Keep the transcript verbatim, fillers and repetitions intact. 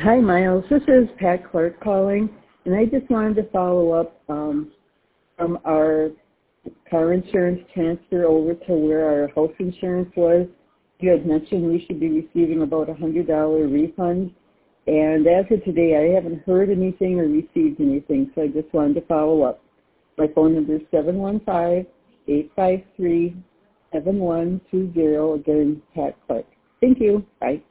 Hi, Miles. This is Pat Clark calling, and I just wanted to follow up um, from our car insurance transfer over to where our house insurance was. You had mentioned we should be receiving about a one hundred dollars refund, and as of today, I haven't heard anything or received anything, so I just wanted to follow up. My phone number is seven one five, eight five three, seven one two zero. Again, Pat Clark. Thank you. Bye.